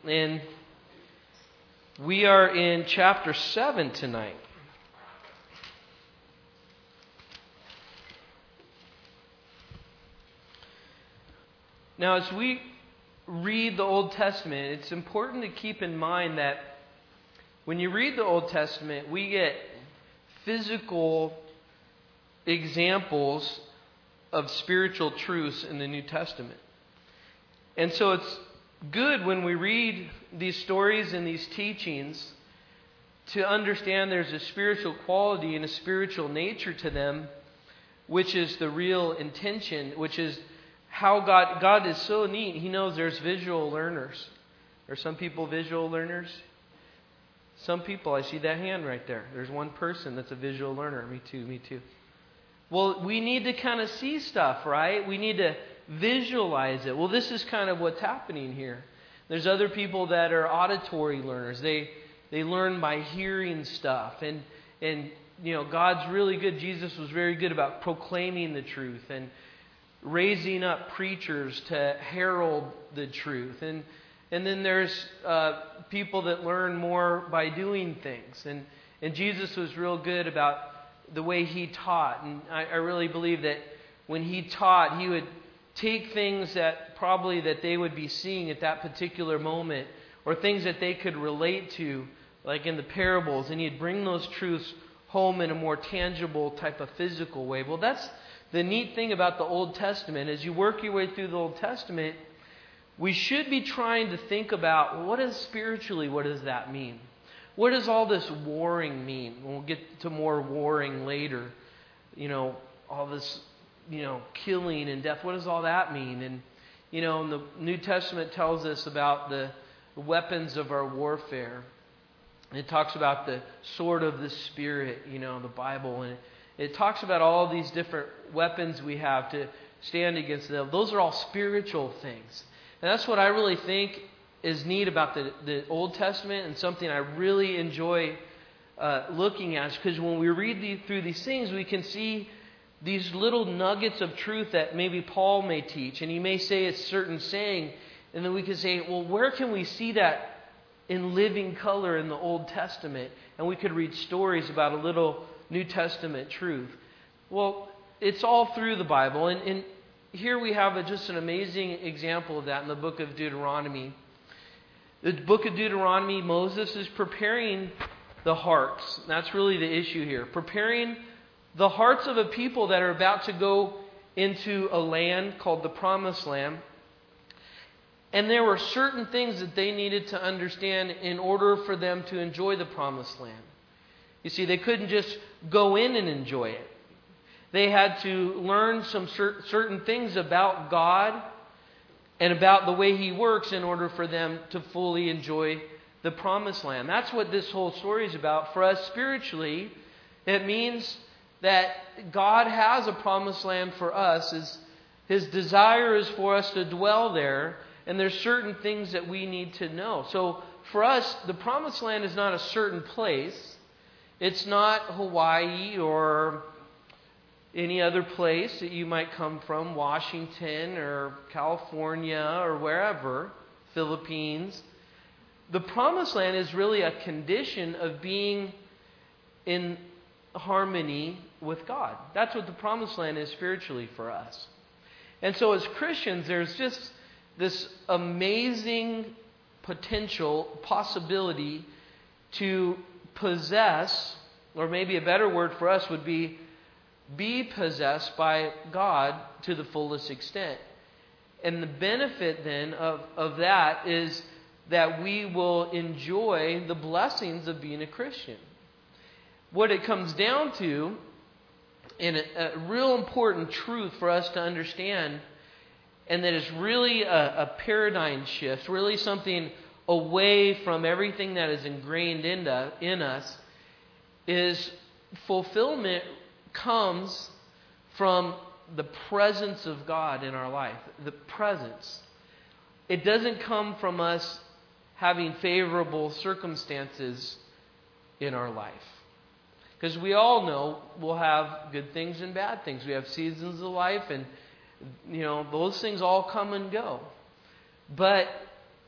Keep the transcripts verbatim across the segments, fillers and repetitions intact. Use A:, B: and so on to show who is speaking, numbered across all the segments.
A: And we are in chapter seven tonight. Now, as we read the Old Testament, it's important to keep in mind that when you read the Old Testament, we get physical examples of spiritual truths in the New Testament. And so it's good when we read these stories and these teachings to understand there's a spiritual quality and a spiritual nature to them, which is the real intention, which is how God, God is so neat. He knows there's visual learners. Are some people visual learners? Some people, I see that hand right there. There's one person that's a visual learner. Me too, me too. Well, we need to kind of see stuff, right? We need to visualize it. Well, this is kind of what's happening here. There's other people that are auditory learners. They they learn by hearing stuff. And, and you know, God's really good. Jesus was very good about proclaiming the truth and raising up preachers to herald the truth. And and then there's uh, people that learn more by doing things. And, and Jesus was real good about the way He taught. And I, I really believe that when He taught, He would take things that probably that they would be seeing at that particular moment, or things that they could relate to, like in the parables, and He'd bring those truths home in a more tangible type of physical way. Well, that's the neat thing about the Old Testament. As you work your way through the Old Testament, we should be trying to think about what is spiritually, what does that mean? What does all this warring mean? We'll get to more warring later. You know, all this, you know, killing and death. What does all that mean? And, you know, and the New Testament tells us about the weapons of our warfare. It talks about the sword of the Spirit, you know, the Bible. And it, it talks about all these different weapons we have to stand against them. Those are all spiritual things. And that's what I really think is neat about the, the Old Testament, and something I really enjoy uh, looking at. Because when we read the, through these things, we can see these little nuggets of truth that maybe Paul may teach. And he may say a certain saying, and then we can say, well, where can we see that in living color in the Old Testament? And we could read stories about a little New Testament truth. Well, it's all through the Bible. And, and here we have a, just an amazing example of that in the book of Deuteronomy. The book of Deuteronomy, Moses is preparing the hearts. That's really the issue here. Preparing the hearts of a people that are about to go into a land called the Promised Land. And there were certain things that they needed to understand in order for them to enjoy the Promised Land. You see, they couldn't just go in and enjoy it. They had to learn some cer- certain things about God and about the way He works in order for them to fully enjoy the Promised Land. That's what this whole story is about. For us spiritually, it means that God has a Promised Land for us. His, His desire is for us to dwell there, and there's certain things that we need to know. So for us, the Promised Land is not a certain place. It's not Hawaii or any other place that you might come from, Washington or California or wherever, Philippines. The Promised Land is really a condition of being in harmony with God. That's what the Promised Land is spiritually for us. And so as Christians, there's just this amazing potential, possibility to possess, or maybe a better word for us would be be possessed by God to the fullest extent. And the benefit then of, of that is that we will enjoy the blessings of being a Christian. What it comes down to, and a, a real important truth for us to understand, and that is really a, a paradigm shift, really something away from everything that is ingrained in, the, in us, is fulfillment comes from the presence of God in our life. The presence. It doesn't come from us having favorable circumstances in our life. Because we all know we'll have good things and bad things. We have seasons of life, and you know those things all come and go. But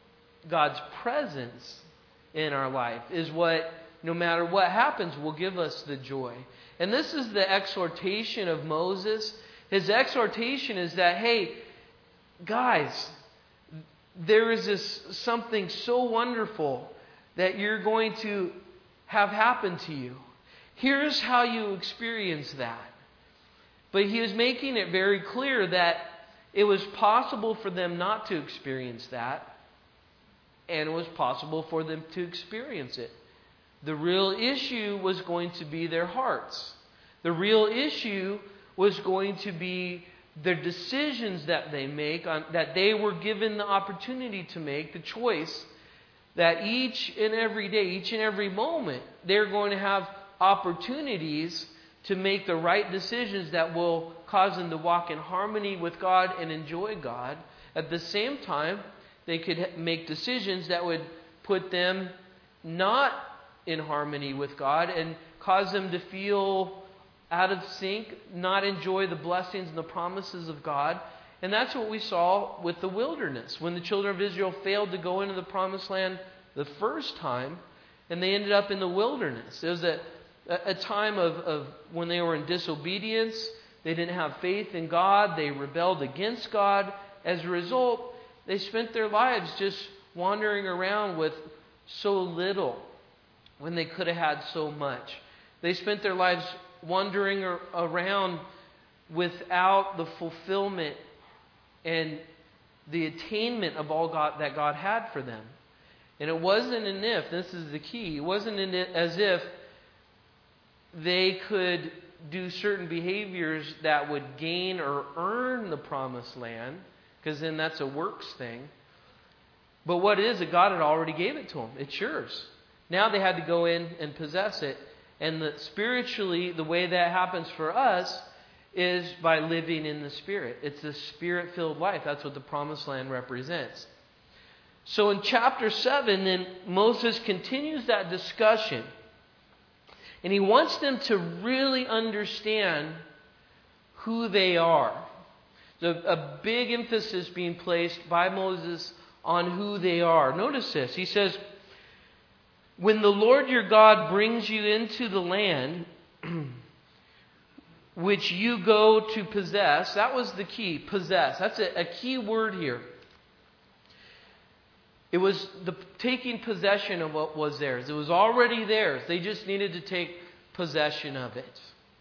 A: God's presence in our life is what, no matter what happens, will give us the joy. And this is the exhortation of Moses. His exhortation is that, hey, guys, there is this something so wonderful that you're going to have happen to you. Here's how you experience that. But he was making it very clear that it was possible for them not to experience that, and it was possible for them to experience it. The real issue was going to be their hearts. The real issue was going to be the decisions that they make, on, that they were given the opportunity to make, the choice that each and every day, each and every moment, they're going to have opportunities to make the right decisions that will cause them to walk in harmony with God and enjoy God. At the same time, they could make decisions that would put them not in harmony with God and cause them to feel out of sync, not enjoy the blessings and the promises of God. And that's what we saw with the wilderness. When the children of Israel failed to go into the promised land the first time, and they ended up in the wilderness. It was a, a time of, of when they were in disobedience. They didn't have faith in God. They rebelled against God. As a result, they spent their lives just wandering around with so little when they could have had so much. They spent their lives wandering around without the fulfillment and the attainment of all God that God had for them. And it wasn't an if, this is the key, it wasn't an as if they could do certain behaviors that would gain or earn the promised land, because then that's a works thing. But what it is that God had already gave it to them. It's yours. Now they had to go in and possess it. And the, spiritually, the way that happens for us is by living in the Spirit. It's a Spirit-filled life. That's what the promised land represents. So in chapter seven, then Moses continues that discussion. And he wants them to really understand who they are. There's a, a big emphasis being placed by Moses on who they are. Notice this. He says, when the Lord your God brings you into the land which you go to possess, that was the key, possess. That's a, a key word here. It was the taking possession of what was theirs. It was already theirs. They just needed to take possession of it.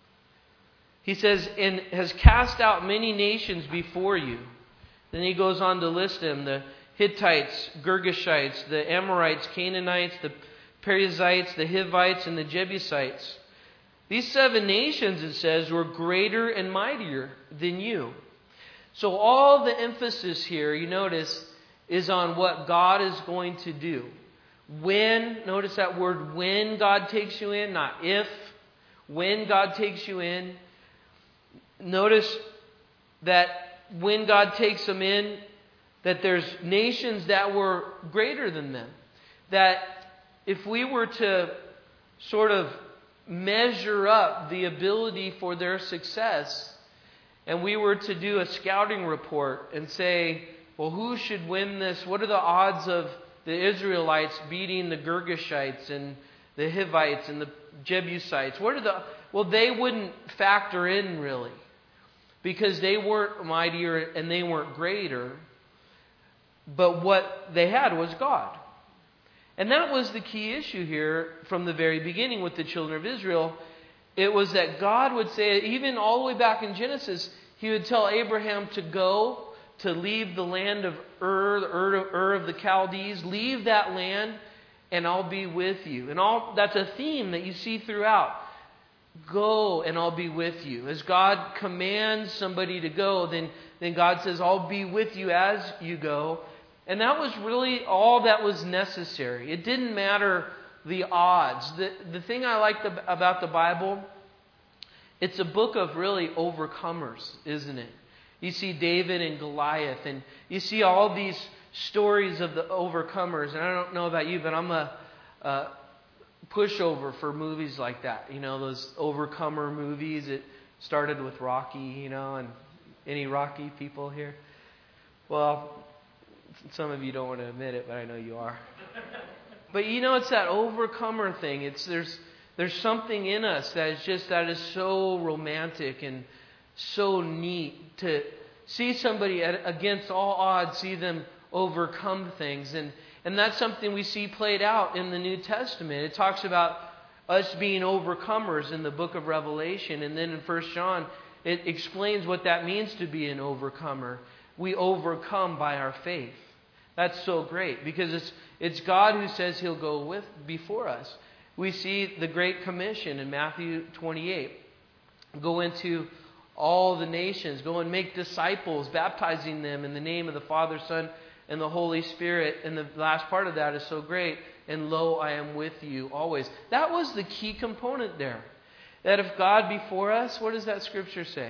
A: He says, and has cast out many nations before you. Then he goes on to list them, the Hittites, Girgashites, the Amorites, Canaanites, the Perizzites, the Hivites, and the Jebusites. These seven nations, it says, were greater and mightier than you. So all the emphasis here, you notice, is on what God is going to do. When, notice that word, when God takes you in, not if. When God takes you in. Notice that when God takes them in, that there's nations that were greater than them. That if we were to sort of measure up the ability for their success, and we were to do a scouting report and say, well, who should win this? What are the odds of the Israelites beating the Girgashites and the Hivites and the Jebusites? What are the... Well, they wouldn't factor in really, because they weren't mightier and they weren't greater. But what they had was God. And that was the key issue here from the very beginning with the children of Israel. It was that God would say, even all the way back in Genesis, He would tell Abraham to go, to leave the land of Ur, Ur, Ur of the Chaldees, leave that land, and I'll be with you. And all that's a theme that you see throughout. Go, and I'll be with you. As God commands somebody to go, then, then God says, I'll be with you as you go. And that was really all that was necessary. It didn't matter the odds. The, the thing I like the, about the Bible, it's a book of really overcomers, isn't it? You see David and Goliath, and you see all these stories of the overcomers. And I don't know about you, but I'm a, a pushover for movies like that. You know, those overcomer movies. It started with Rocky, you know, and any Rocky people here? Well, Some of you don't want to admit it, but I know you are. But you know, it's that overcomer thing. It's there's there's something in us that is just that is so romantic and so neat to see somebody at, against all odds, see them overcome things. And, and that's something we see played out in the New Testament. It talks about us being overcomers in the book of Revelation. And then in First John, it explains what that means to be an overcomer. We overcome by our faith. That's so great because it's it's God who says He'll go with before us. We see the Great Commission in Matthew twenty-eight. Go into all the nations. Go and make disciples, baptizing them in the name of the Father, Son, and the Holy Spirit. And the last part of that is so great. And lo, I am with you always. That was the key component there. That if God be for us, what does that scripture say?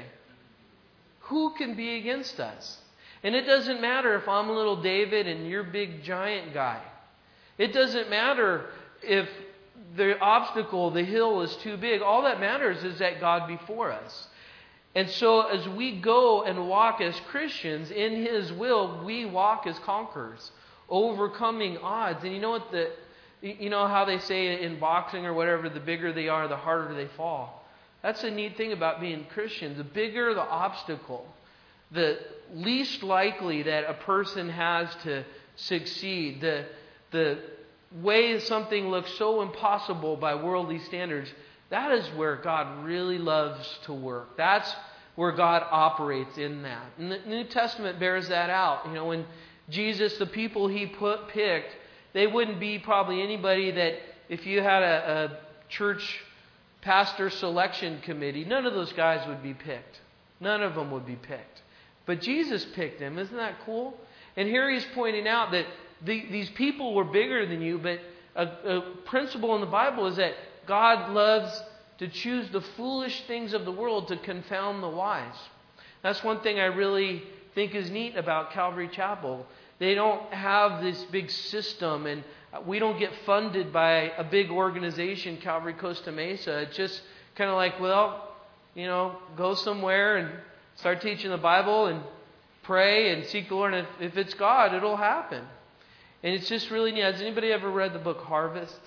A: Who can be against us? And it doesn't matter if I'm little David and you're big giant guy. It doesn't matter if the obstacle, the hill is too big. All that matters is that God be for us. And so as we go and walk as Christians in His will, we walk as conquerors, overcoming odds. And you know what the, you know how they say in boxing or whatever, the bigger they are, the harder they fall. That's a neat thing about being Christian. The bigger the obstacle, the least likely that a person has to succeed, the the way something looks so impossible by worldly standards, that is where God really loves to work. That's where God operates in that. And the New Testament bears that out. You know, when Jesus, the people He put picked, they wouldn't be probably anybody that if you had a, a church pastor selection committee, none of those guys would be picked. None of them would be picked. But Jesus picked them. Isn't that cool? And here He's pointing out that the, these people were bigger than you, but a, a principle in the Bible is that God loves to choose the foolish things of the world to confound the wise. That's one thing I really think is neat about Calvary Chapel. They don't have this big system, and we don't get funded by a big organization, Calvary Costa Mesa. It's just kind of like, well, you know, go somewhere and start teaching the Bible and pray and seek the Lord. And if, if it's God, it'll happen. And it's just really neat. Has anybody ever read the book Harvest?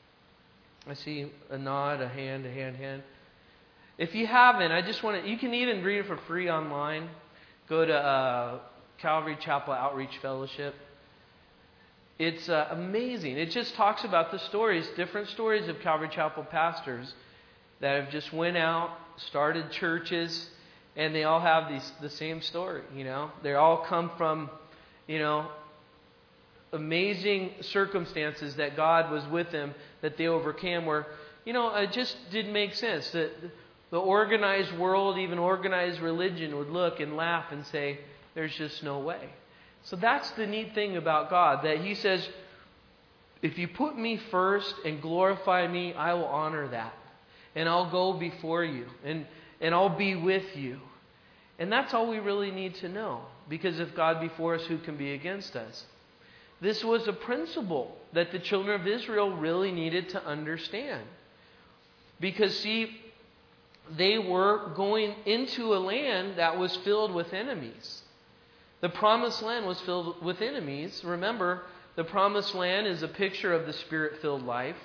A: I see a nod, a hand, a hand, hand. If you haven't, I just want to, you can even read it for free online. Go to uh, Calvary Chapel Outreach Fellowship. It's uh, amazing. It just talks about the stories, different stories of Calvary Chapel pastors that have just went out, started churches, and they all have these the same story, you know. They all come from, you know, amazing circumstances that God was with them, that they overcame, where, you know, it just didn't make sense. That the organized world, even organized religion, would look and laugh and say, there's just no way. So that's the neat thing about God, that He says, if you put me first and glorify me, I will honor that. And I'll go before you. And, and I'll be with you. And that's all we really need to know. Because if God be for us, who can be against us? This was a principle that the children of Israel really needed to understand. Because, see, they were going into a land that was filled with enemies. The promised land was filled with enemies. Remember, the promised land is a picture of the Spirit-filled life.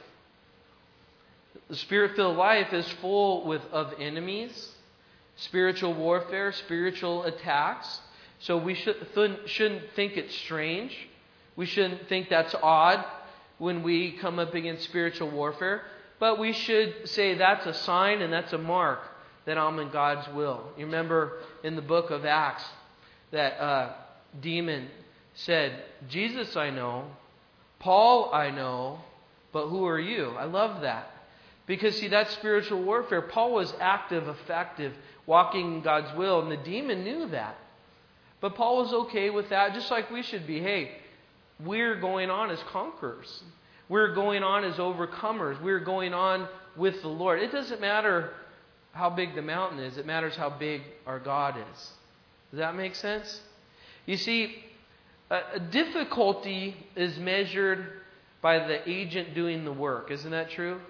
A: The Spirit-filled life is full with of enemies, spiritual warfare, spiritual attacks. So we should, shouldn't think it's strange. We shouldn't think that's odd when we come up against spiritual warfare. But we should say that's a sign and that's a mark that I'm in God's will. You remember in the book of Acts that uh, demon said, Jesus I know, Paul I know, but who are you? I love that. Because, see, that's spiritual warfare. Paul was active, effective, walking in God's will, and the demon knew that. But Paul was okay with that, just like we should be. Hey, we're going on as conquerors. We're going on as overcomers. We're going on with the Lord. It doesn't matter how big the mountain is. It matters how big our God is. Does that make sense? You see, a difficulty is measured by the agent doing the work. Isn't that true?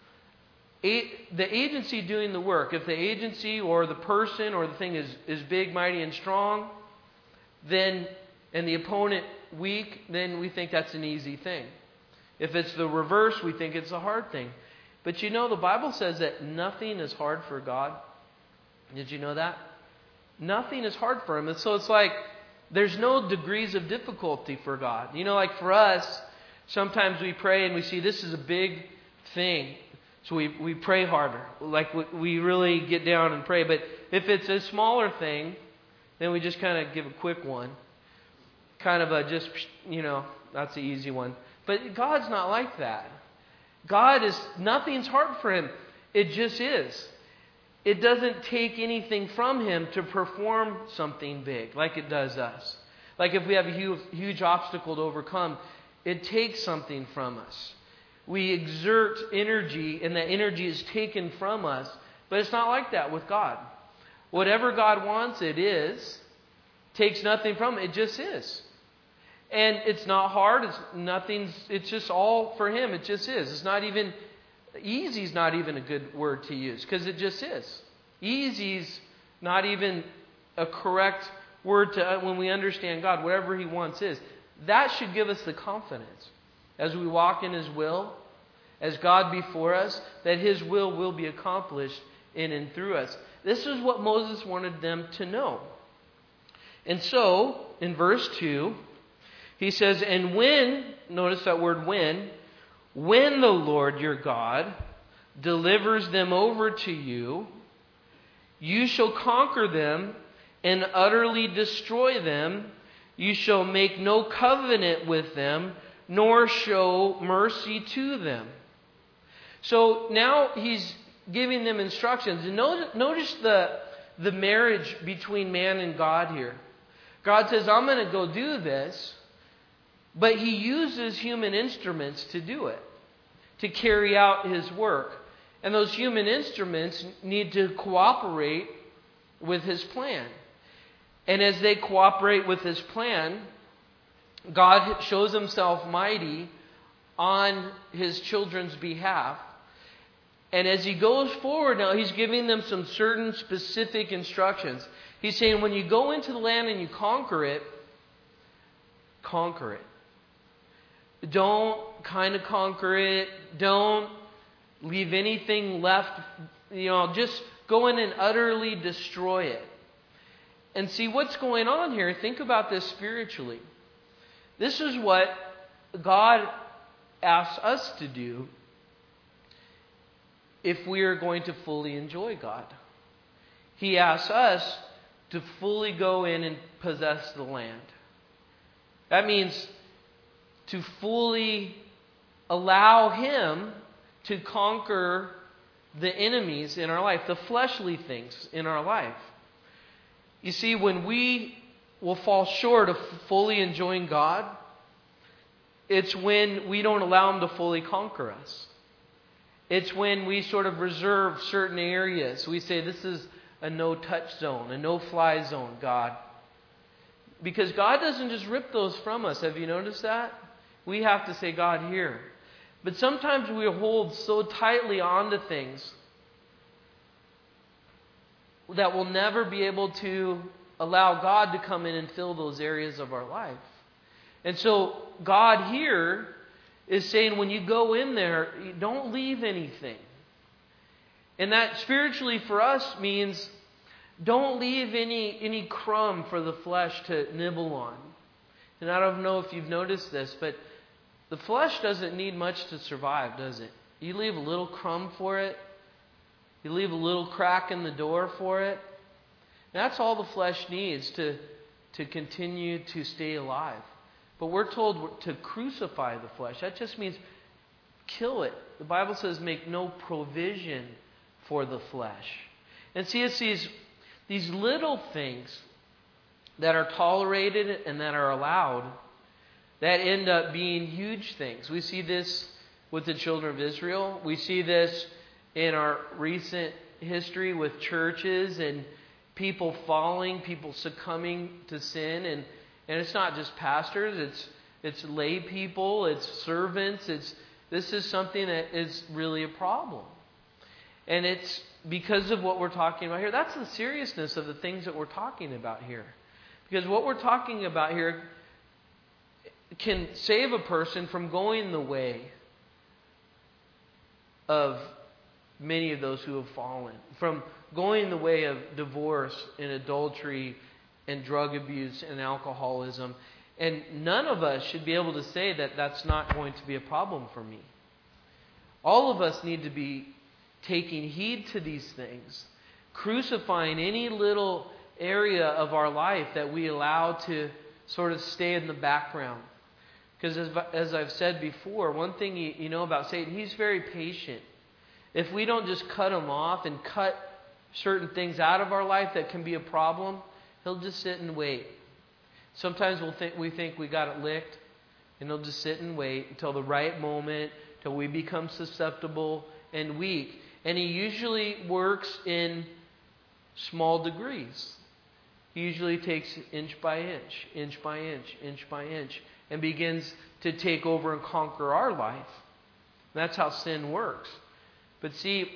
A: A- the agency doing the work. If the agency or the person or the thing is, is big, mighty, and strong, then, and the opponent weak, then we think that's an easy thing. If it's the reverse, we think it's a hard thing. But you know, the Bible says that nothing is hard for God. Did you know that? Nothing is hard for Him. And so it's like there's no degrees of difficulty for God. You know, like for us, sometimes we pray and we see this is a big thing. So we, we pray harder. Like we, we really get down and pray. But if it's a smaller thing, then we just kind of give a quick one. Kind of a just, you know, that's the easy one. But God's not like that. God is, nothing's hard for Him. It just is. It doesn't take anything from Him to perform something big like it does us. Like if we have a huge, huge obstacle to overcome, it takes something from us. We exert energy and that energy is taken from us. But it's not like that with God. Whatever God wants, it is. Takes nothing from it. It just is. And it's not hard. It's nothing's. It's just all for Him. It just is. It's not even easy. Is not even a good word to use because it just is. Easy's not even a correct word to when we understand God. Whatever He wants is. That should give us the confidence as we walk in His will, as God before us, that His will will be accomplished in and through us. This is what Moses wanted them to know. And so in verse two. He says, and when, notice that word when, when the Lord your God delivers them over to you, you shall conquer them and utterly destroy them. You shall make no covenant with them, nor show mercy to them. So now he's giving them instructions. And notice the, the marriage between man and God here. God says, I'm going to go do this. But He uses human instruments to do it, to carry out His work. And those human instruments need to cooperate with His plan. And as they cooperate with His plan, God shows Himself mighty on His children's behalf. And as He goes forward now, He's giving them some certain specific instructions. He's saying when you go into the land and you conquer it, conquer it. Don't kind of conquer it. Don't leave anything left. You know, just go in and utterly destroy it. And see what's going on here. Think about this spiritually. This is what God asks us to do if we are going to fully enjoy God. He asks us to fully go in and possess the land. That means to fully allow Him to conquer the enemies in our life, the fleshly things in our life. You see, when we will fall short of fully enjoying God, it's when we don't allow Him to fully conquer us. It's when we sort of reserve certain areas. We say, this is a no-touch zone, a no-fly zone, God. Because God doesn't just rip those from us. Have you noticed that? We have to say, God, here. But sometimes we hold so tightly onto things that we'll never be able to allow God to come in and fill those areas of our life. And so God here is saying when you go in there, don't leave anything. And that spiritually for us means don't leave any, any crumb for the flesh to nibble on. And I don't know if you've noticed this, but the flesh doesn't need much to survive, does it? You leave a little crumb for it. You leave a little crack in the door for it. That's all the flesh needs to, to continue to stay alive. But we're told to crucify the flesh. That just means kill it. The Bible says make no provision for the flesh. And see, it's these, these little things that are tolerated and that are allowed that end up being huge things. We see this with the children of Israel. We see this in our recent history with churches and people falling, people succumbing to sin. And, and it's not just pastors, it's it's lay people, it's servants. It's this is something that is really a problem. And it's because of what we're talking about here. That's the seriousness of the things that we're talking about here. Because what we're talking about here, can save a person from going the way of many of those who have fallen, from going the way of divorce and adultery and drug abuse and alcoholism. And none of us should be able to say that that's not going to be a problem for me. All of us need to be taking heed to these things, crucifying any little area of our life that we allow to sort of stay in the background. Because as, as I've said before, one thing you, you know about Satan, he's very patient. If we don't just cut him off and cut certain things out of our life that can be a problem, he'll just sit and wait. Sometimes we'll think, we think we got it licked, and he'll just sit and wait until the right moment, till we become susceptible and weak. And he usually works in small degrees. He usually takes inch by inch, inch by inch, inch by inch, and begins to take over and conquer our life. That's how sin works. But see,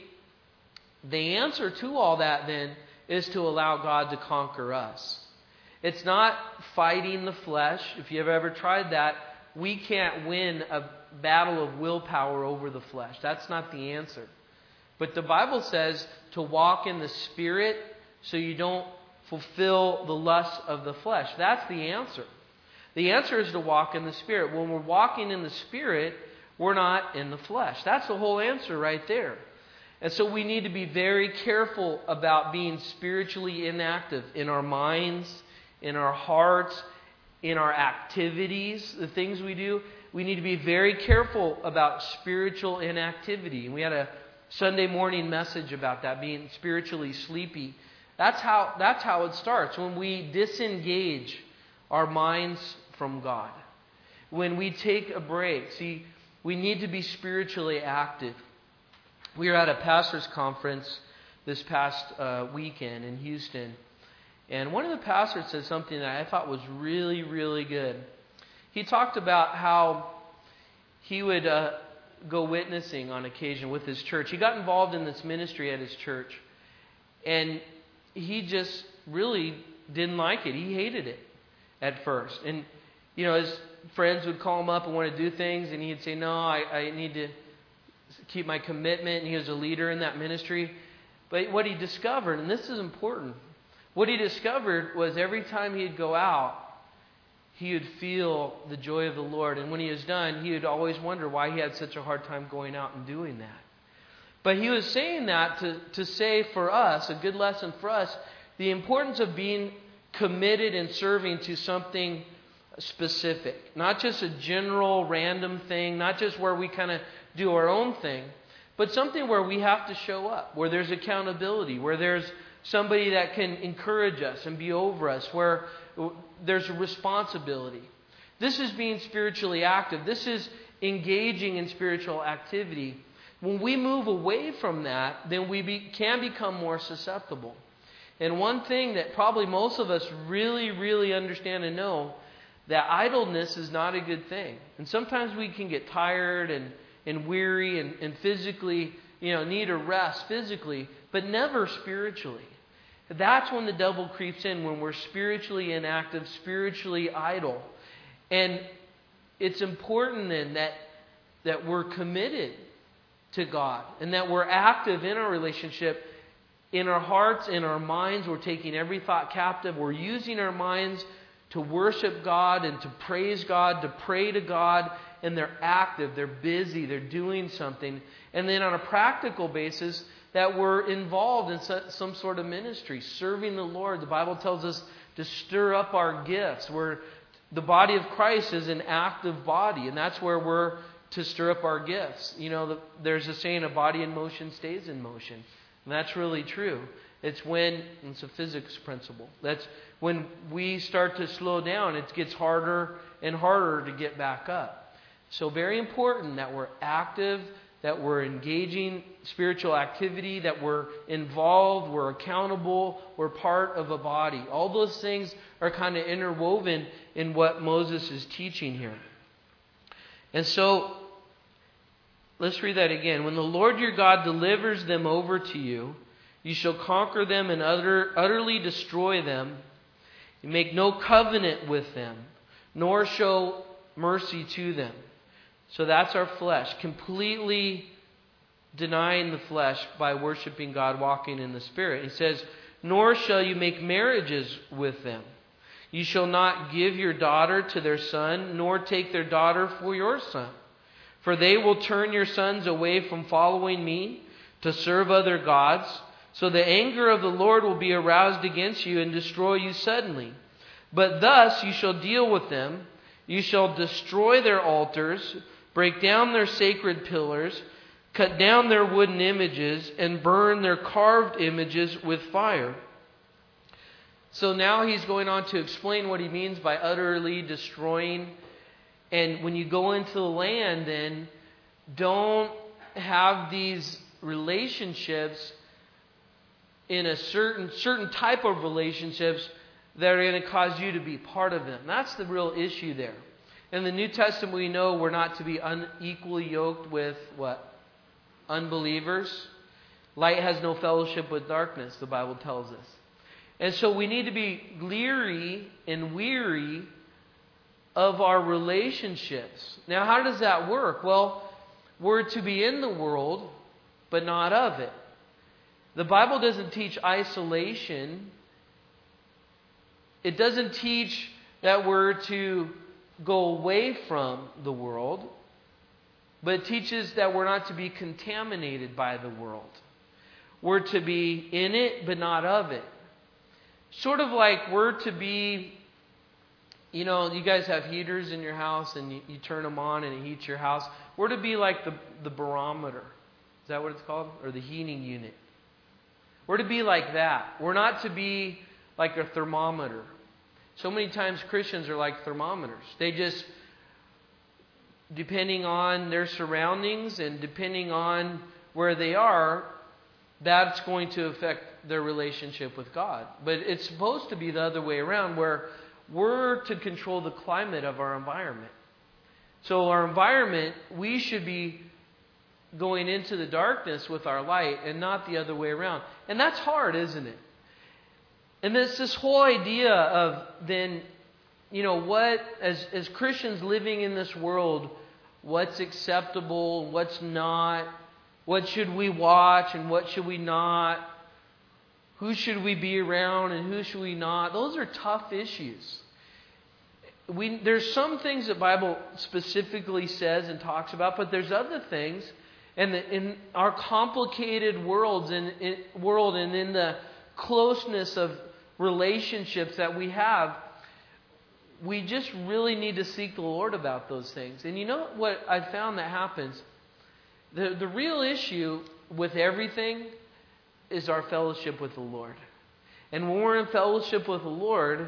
A: the answer to all that then is to allow God to conquer us. It's not fighting the flesh. If you've ever tried that, we can't win a battle of willpower over the flesh. That's not the answer. But the Bible says to walk in the Spirit so you don't fulfill the lusts of the flesh. That's the answer. The answer is to walk in the Spirit. When we're walking in the Spirit, we're not in the flesh. That's the whole answer right there. And so we need to be very careful about being spiritually inactive in our minds, in our hearts, in our activities, the things we do. We need to be very careful about spiritual inactivity. And we had a Sunday morning message about that, being spiritually sleepy. That's how, that's how it starts, when we disengage our minds from God. When we take a break. See, we need to be spiritually active. We were at a pastor's conference this past uh, weekend in Houston. And one of the pastors said something that I thought was really, really good. He talked about how he would uh, go witnessing on occasion with his church. He got involved in this ministry at his church. And he just really didn't like it. He hated it at first. And, you know, his friends would call him up and want to do things. And he'd say, no, I, I need to keep my commitment. And he was a leader in that ministry. But what he discovered, and this is important, what he discovered was every time he'd go out, he would feel the joy of the Lord. And when he was done, he would always wonder why he had such a hard time going out and doing that. But he was saying that to, to say for us, a good lesson for us, the importance of being committed and serving to something specific. Not just a general random thing, not just where we kind of do our own thing, but something where we have to show up, where there's accountability, where there's somebody that can encourage us and be over us, where there's a responsibility. This is being spiritually active. This is engaging in spiritual activity. When we move away from that, then we be, can become more susceptible. And one thing that probably most of us really, really understand and know, that idleness is not a good thing. And sometimes we can get tired and, and weary and, and physically, you know, need a rest physically, but never spiritually. That's when the devil creeps in, when we're spiritually inactive, spiritually idle. And it's important then that, that we're committed to God and that we're active in our relationship, in our hearts, in our minds. We're taking every thought captive. We're using our minds to worship God and to praise God, to pray to God. And they're active, they're busy, they're doing something. And then on a practical basis, that we're involved in some sort of ministry, serving the Lord. The Bible tells us to stir up our gifts. We're, the body of Christ is an active body, and that's where we're to stir up our gifts. You know, the, there's a saying, a body in motion stays in motion. And that's really true. It's when, it's a physics principle, that's when we start to slow down, it gets harder and harder to get back up. So very important that we're active, that we're engaging spiritual activity, that we're involved, we're accountable, we're part of a body. All those things are kind of interwoven in what Moses is teaching here. And so, let's read that again. When the Lord your God delivers them over to you, you shall conquer them and utter, utterly destroy them. You make no covenant with them, nor show mercy to them. So that's our flesh. Completely denying the flesh by worshiping God, walking in the Spirit. He says, nor shall you make marriages with them. You shall not give your daughter to their son, nor take their daughter for your son. For they will turn your sons away from following me to serve other gods. So the anger of the Lord will be aroused against you and destroy you suddenly. But thus you shall deal with them. You shall destroy their altars, break down their sacred pillars, cut down their wooden images, and burn their carved images with fire. So now he's going on to explain what he means by utterly destroying. And when you go into the land, then don't have these relationships in a certain certain type of relationships that are going to cause you to be part of them. That's the real issue there. In the New Testament, we know we're not to be unequally yoked with what? Unbelievers. Light has no fellowship with darkness, the Bible tells us. And so we need to be leery and weary of our relationships. Now, how does that work? Well, we're to be in the world, but not of it. The Bible doesn't teach isolation. It doesn't teach that we're to go away from the world, but it teaches that we're not to be contaminated by the world. We're to be in it, but not of it. Sort of like we're to be, you know, you guys have heaters in your house and you, you turn them on and it heats your house. We're to be like the, the barometer. Is that what it's called? Or the heating unit. We're to be like that. We're not to be like a thermometer. So many times Christians are like thermometers. They just, depending on their surroundings and depending on where they are, that's going to affect their relationship with God. But it's supposed to be the other way around, where we're to control the climate of our environment. So our environment, we should be going into the darkness with our light and not the other way around. And that's hard, isn't it? And there's this whole idea of then, you know, what, as, as Christians living in this world, what's acceptable, what's not, what should we watch and what should we not, who should we be around and who should we not. Those are tough issues. We, there's some things that the Bible specifically says and talks about, but there's other things. And in our complicated worlds and in, world and in the closeness of relationships that we have, we just really need to seek the Lord about those things. And you know what I found that happens? The, the real issue with everything is our fellowship with the Lord. And when we're in fellowship with the Lord,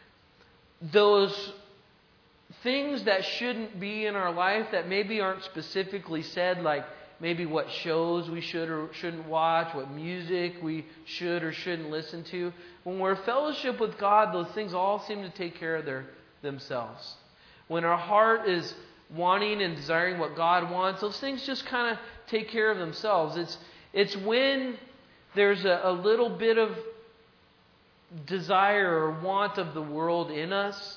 A: those things that shouldn't be in our life, that maybe aren't specifically said, like maybe what shows we should or shouldn't watch, what music we should or shouldn't listen to. When we're in fellowship with God, those things all seem to take care of their, themselves. When our heart is wanting and desiring what God wants, those things just kind of take care of themselves. It's, it's when there's a, a little bit of desire or want of the world in us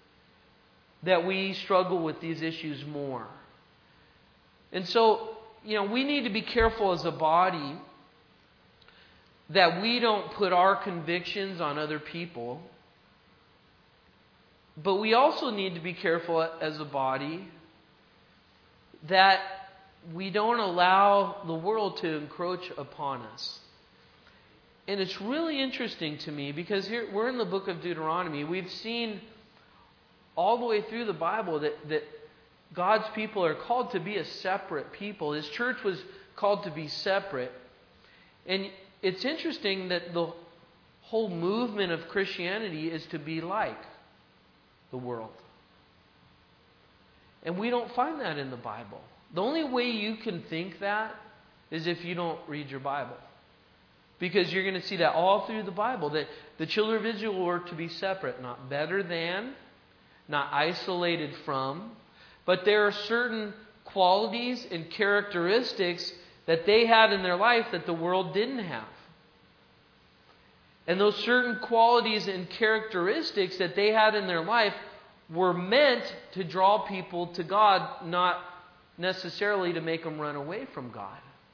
A: that we struggle with these issues more. And so, you know, we need to be careful as a body that we don't put our convictions on other people. But we also need to be careful as a body that we don't allow the world to encroach upon us. And it's really interesting to me because here we're in the book of Deuteronomy. We've seen all the way through the Bible that, that God's people are called to be a separate people. His church was called to be separate. And it's interesting that the whole movement of Christianity is to be like the world. And we don't find that in the Bible. The only way you can think that is if you don't read your Bible. Because you're going to see that all through the Bible, that the children of Israel were to be separate, not better than, not isolated from, but there are certain qualities and characteristics that they had in their life that the world didn't have. And those certain qualities and characteristics that they had in their life were meant to draw people to God, not necessarily to make them run away from God.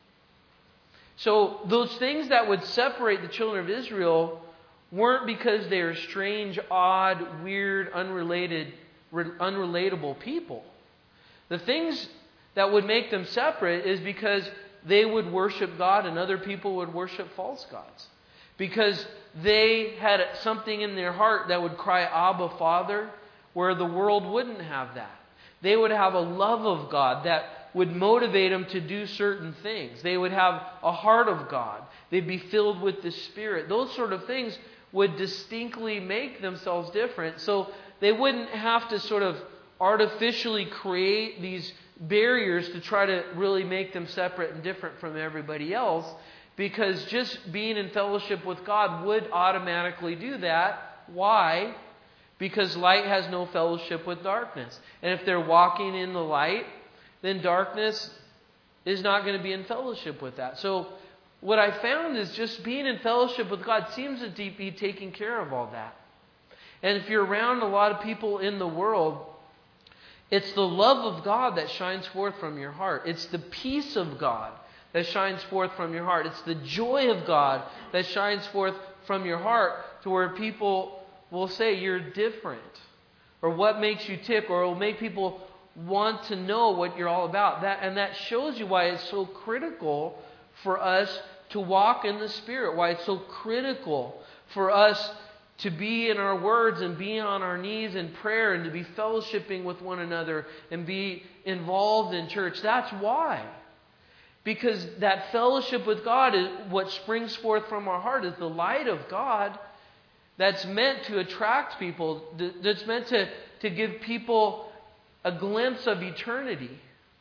A: So those things that would separate the children of Israel weren't because they are strange, odd, weird, unrelated, unrelatable people. The things that would make them separate is because they would worship God and other people would worship false gods. Because they had something in their heart that would cry, Abba, Father, where the world wouldn't have that. They would have a love of God that would motivate them to do certain things. They would have a heart of God. They'd be filled with the Spirit. Those sort of things would distinctly make themselves different. So they wouldn't have to sort of artificially create these barriers to try to really make them separate and different from everybody else, because just being in fellowship with God would automatically do that. Why? Because light has no fellowship with darkness. And if they're walking in the light, then darkness is not going to be in fellowship with that. So what I found is just being in fellowship with God seems to be taking care of all that. And if you're around a lot of people in the world, it's the love of God that shines forth from your heart. It's the peace of God that shines forth from your heart. It's the joy of God that shines forth from your heart, to where people will say you're different, or what makes you tick, or it will make people want to know what you're all about. That and that shows you why it's so critical for us to walk in the Spirit, why it's so critical for us to be in our words and be on our knees in prayer and to be fellowshipping with one another and be involved in church. That's why. Because that fellowship with God is what springs forth from our heart, is the light of God that's meant to attract people, that's meant to, to give people a glimpse of eternity.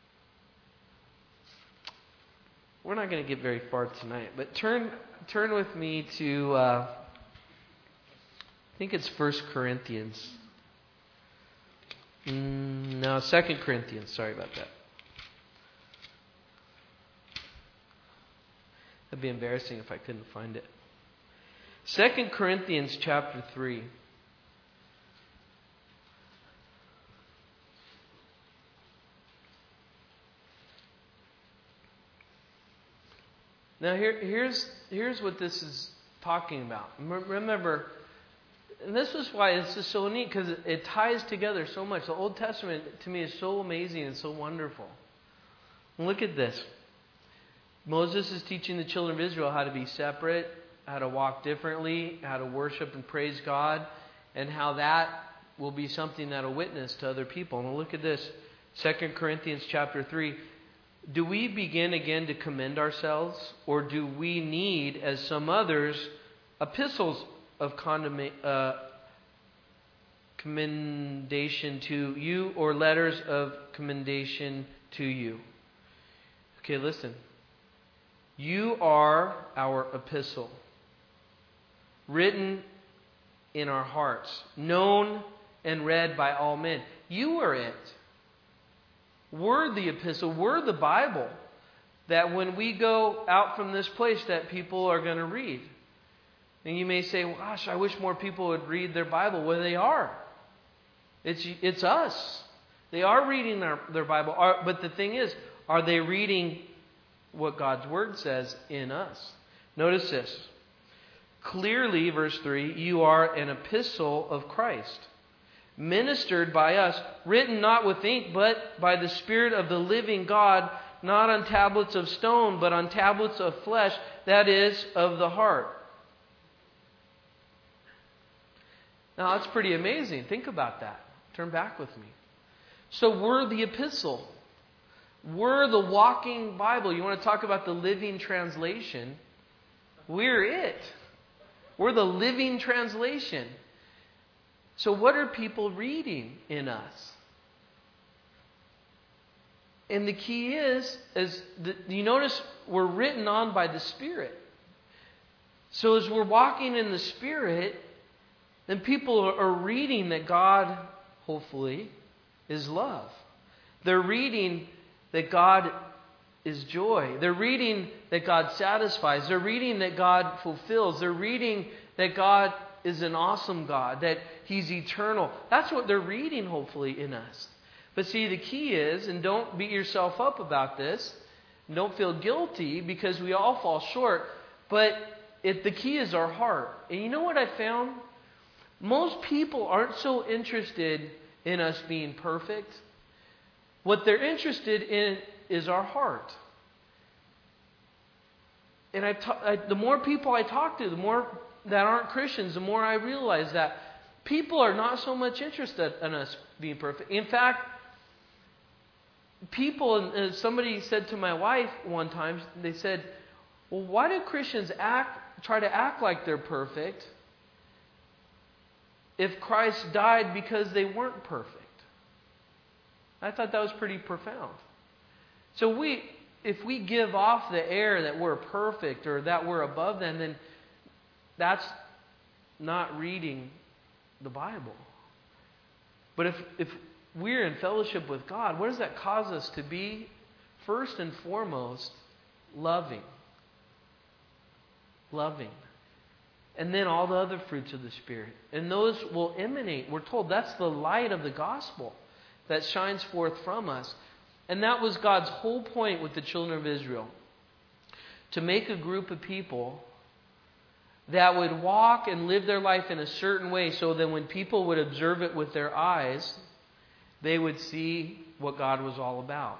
A: We're not going to get very far tonight, but turn turn with me to, uh, I think it's First Corinthians. Mm, no, Second Corinthians. Sorry about that. That'd be embarrassing if I couldn't find it. Second Corinthians chapter three. Now here, here's here's what this is talking about. Remember, and this is why this is so neat, because it, it ties together so much. The Old Testament to me is so amazing and so wonderful. And look at this. Moses is teaching the children of Israel how to be separate, how to walk differently, how to worship and praise God, and how that will be something that will witness to other people. And look at this, Second Corinthians chapter three. Do we begin again to commend ourselves, or do we need, as some others, epistles of condemna- uh, commendation to you, or letters of commendation to you? Okay, listen. You are our epistle, written in our hearts, known and read by all men. You are it. We're the epistle. We're the Bible that when we go out from this place that people are going to read. And you may say, well, gosh, I wish more people would read their Bible. Well, they are. It's it's us. They are reading their, their Bible. Are, but the thing is, are they reading what God's Word says in us? Notice this. Clearly, verse three, you are an epistle of Christ, ministered by us, written not with ink, but by the Spirit of the living God, not on tablets of stone, but on tablets of flesh, that is, of the heart. Now, that's pretty amazing. Think about that. Turn back with me. So we're the epistle. We're the walking Bible. You want to talk about the living translation? We're it. We're the living translation. So what are people reading in us? And the key is, is the, you notice we're written on by the Spirit. So as we're walking in the Spirit, then people are reading that God, hopefully, is love. They're reading that God is joy. They're reading that God satisfies. They're reading that God fulfills. They're reading that God is an awesome God, that He's eternal. That's what they're reading, hopefully, in us. But see, the key is, and don't beat yourself up about this, don't feel guilty because we all fall short, but it, the key is our heart. And you know what I found? Most people aren't so interested in us being perfect. What they're interested in is our heart. And I, ta- I, the more people I talk to, the more that aren't Christians, the more I realize that people are not so much interested in us being perfect. In fact, people, uh, somebody said to my wife one time, they said, well, why do Christians act, try to act like they're perfect if Christ died because they weren't perfect? I thought that was pretty profound. So we, if we give off the air that we're perfect or that we're above them, then that's not reading the Bible. But if, if we're in fellowship with God, what does that cause us to be? First and foremost, loving. Loving. And then all the other fruits of the Spirit. And those will emanate. We're told that's the light of the gospel that shines forth from us. And that was God's whole point with the children of Israel. To make a group of people that would walk and live their life in a certain way so that when people would observe it with their eyes, they would see what God was all about.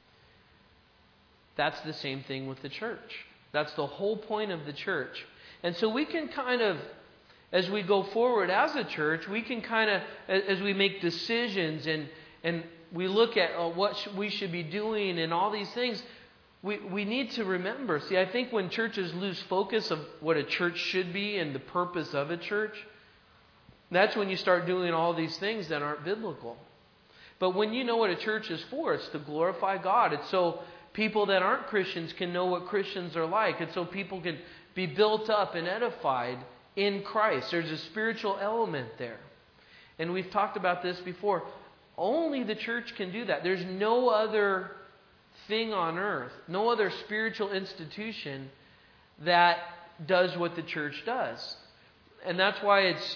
A: That's the same thing with the church. That's the whole point of the church. And so we can kind of, as we go forward as a church, we can kind of, as we make decisions and, and we look at uh, what sh- we should be doing and all these things, we, we need to remember. See, I think when churches lose focus of what a church should be and the purpose of a church, that's when you start doing all these things that aren't biblical. But when you know what a church is for, it's to glorify God. It's so people that aren't Christians can know what Christians are like. It's so people can be built up and edified in Christ. There's a spiritual element there. And we've talked about this before. Only the church can do that. There's no other thing on earth, no other spiritual institution that does what the church does. And that's why it's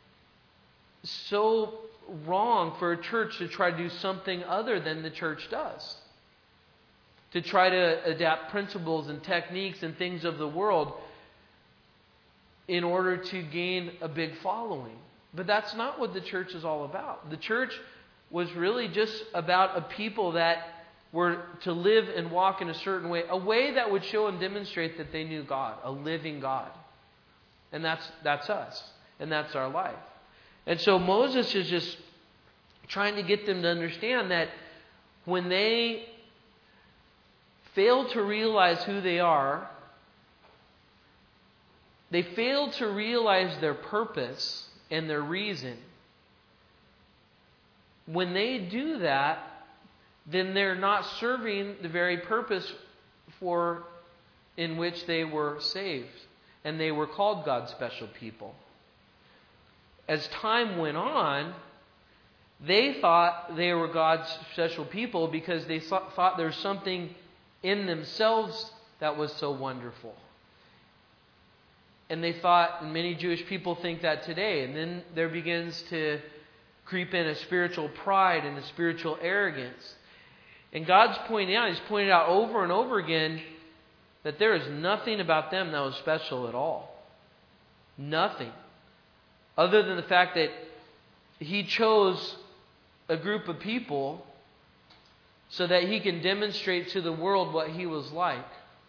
A: so wrong for a church to try to do something other than the church does. To try to adapt principles and techniques and things of the world in order to gain a big following. But that's not what the church is all about. The church was really just about a people that were to live and walk in a certain way, a way that would show and demonstrate that they knew God, a living God. And that's that's us, and that's our life. And so Moses is just trying to get them to understand that when they fail to realize who they are, they fail to realize their purpose and their reason. When they do that, then they're not serving the very purpose for in which they were saved. And they were called God's special people. As time went on, they thought they were God's special people because they thought there was something in themselves that was so wonderful. And they thought, and many Jewish people think that today, and then there begins to creep in a spiritual pride and a spiritual arrogance. And God's pointing out, He's pointed out over and over again that there is nothing about them that was special at all. Nothing. Other than the fact that He chose a group of people so that He can demonstrate to the world what He was like.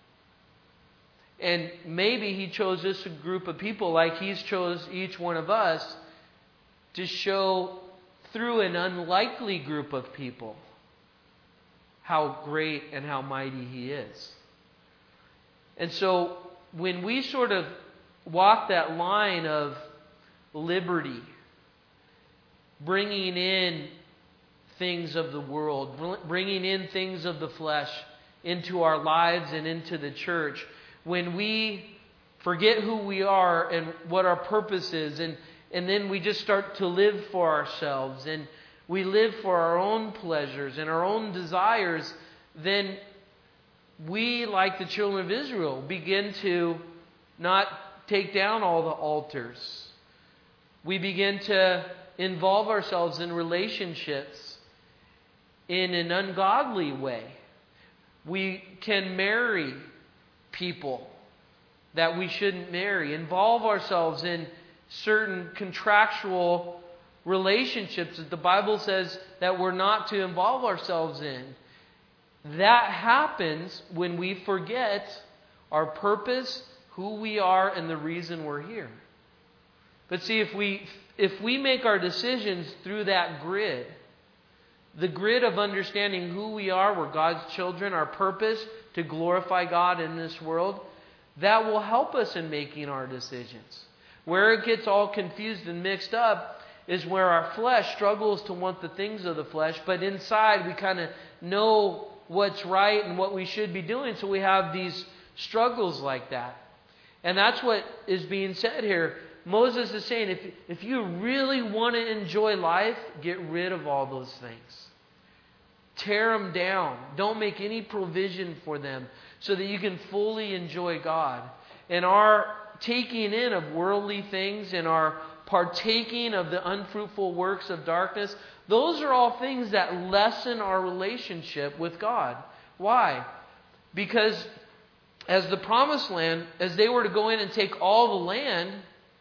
A: And maybe He chose this group of people like He's chose each one of us to show through an unlikely group of people how great and how mighty He is. And so when we sort of walk that line of liberty, bringing in things of the world, bringing in things of the flesh into our lives and into the church, when we forget who we are and what our purpose is, and, and then we just start to live for ourselves, and we live for our own pleasures and our own desires, then we, like the children of Israel, begin to not take down all the altars, We begin to involve ourselves in relationships in an ungodly way. We can marry people that we shouldn't marry, involve ourselves in certain contractual relationships that the Bible says that we're not to involve ourselves in. That happens when we forget our purpose, who we are, and the reason we're here. But see, if we if we make our decisions through that grid, the grid of understanding who we are, we're God's children, our purpose to glorify God in this world, that will help us in making our decisions. Where it gets all confused and mixed up is where our flesh struggles to want the things of the flesh, but inside we kind of know what's right and what we should be doing, so we have these struggles like that. And that's what is being said here. Moses is saying, if, if you really want to enjoy life, get rid of all those things. Tear them down. Don't make any provision for them so that you can fully enjoy God. And our taking in of worldly things and our partaking of the unfruitful works of darkness, those are all things that lessen our relationship with God. Why? Because as the promised land, as they were to go in and take all the land,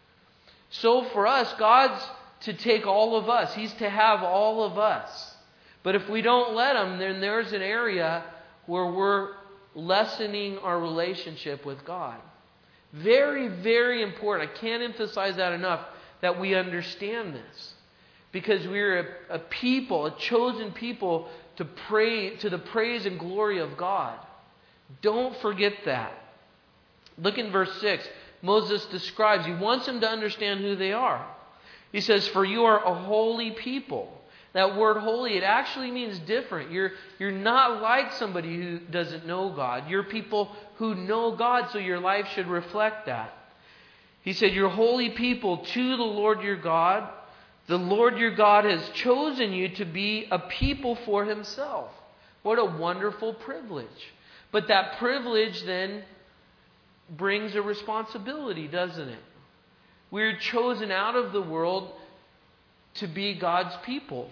A: so for us, God's to take all of us. He's to have all of us. But if we don't let Him, then there's an area where we're lessening our relationship with God. Very, very important. I can't emphasize that enough, that we understand this. Because we're a, a people, a chosen people to pray to the praise and glory of God. Don't forget that. Look in verse six. Moses describes, he wants them to understand who they are. He says, for you are a holy people. That word holy, it actually means different. You're, you're not like somebody who doesn't know God. You're people who know God, so your life should reflect that. He said, you're holy people to the Lord your God. The Lord your God has chosen you to be a people for Himself. What a wonderful privilege. But that privilege then brings a responsibility, doesn't it? We're chosen out of the world to be God's people.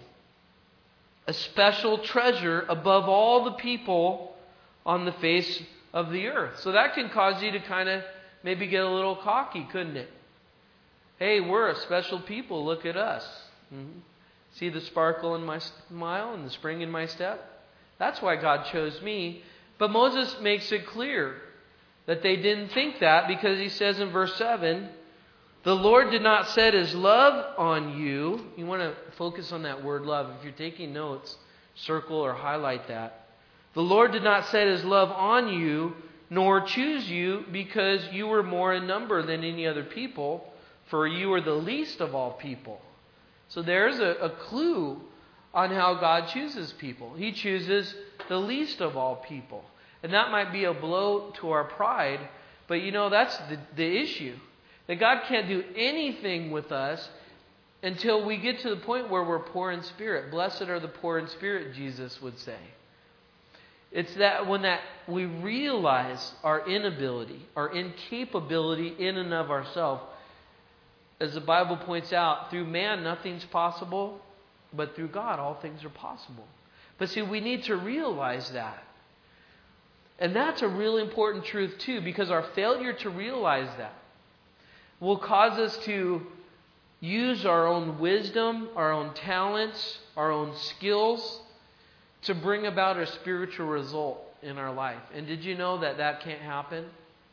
A: A special treasure above all the people on the face of the earth. So that can cause you to kind of maybe get a little cocky, couldn't it? Hey, we're a special people. Look at us. Mm-hmm. See the sparkle in my smile and the spring in my step? That's why God chose me. But Moses makes it clear that they didn't think that, because he says in verse seven, the Lord did not set His love on you. You want to focus on that word love. If you're taking notes, circle or highlight that. The Lord did not set His love on you, nor choose you, because you were more in number than any other people, for you were the least of all people. So there's a, a clue on how God chooses people. He chooses the least of all people. And that might be a blow to our pride, but you know, that's the, the issue. That God can't do anything with us until we get to the point where we're poor in spirit. Blessed are the poor in spirit, Jesus would say. It's that when that we realize our inability, our incapability in and of ourselves. As the Bible points out, through man nothing's possible, but through God all things are possible. But see, we need to realize that. And that's a really important truth too, because our failure to realize that will cause us to use our own wisdom, our own talents, our own skills to bring about a spiritual result in our life. And did you know that that can't happen?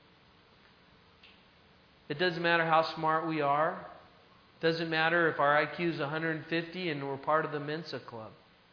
A: It doesn't matter how smart we are. It doesn't matter if our I Q is one hundred fifty and we're part of the Mensa Club.